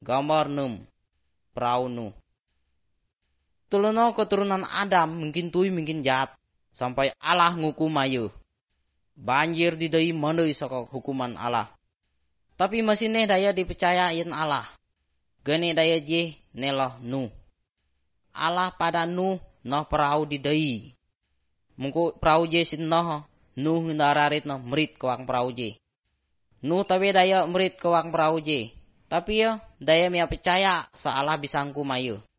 Gambar 6. Perahu Nuh. Tuluna keturunan Adam mungkin tui mungkin jahat. Sampai Allah ngukum ayo. Banjir di dai mandai saka hukuman Allah. Tapi masih daya dipercayain Allah. Gani daya je nelah Nuh. Allah pada Nuh noh perahu di dai. Mungku perahu je sin noh Nuh ndararit noh merit kawang perahu je. Nuh tabe daya merit kawang perahu je. Tapi ya daya mia percaya sa Allah bisa ngkum ayo.